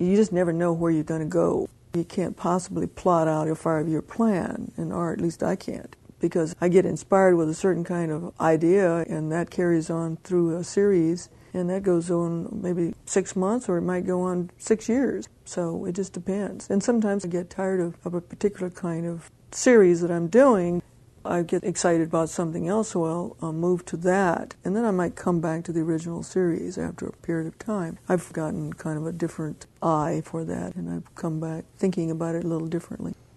You just never know where you're going to go. You can't possibly plot out a 5-year plan in art, at least I can't, because I get inspired with a certain kind of idea, and that carries on through a series, and that goes on maybe 6 months, or it might go on 6 years. So it just depends. And sometimes I get tired of a particular kind of series that I'm doing. I get excited about something else, so I'll move to that, and then I might come back to the original series after a period of time. I've gotten kind of a different eye for that, and I've come back thinking about it a little differently.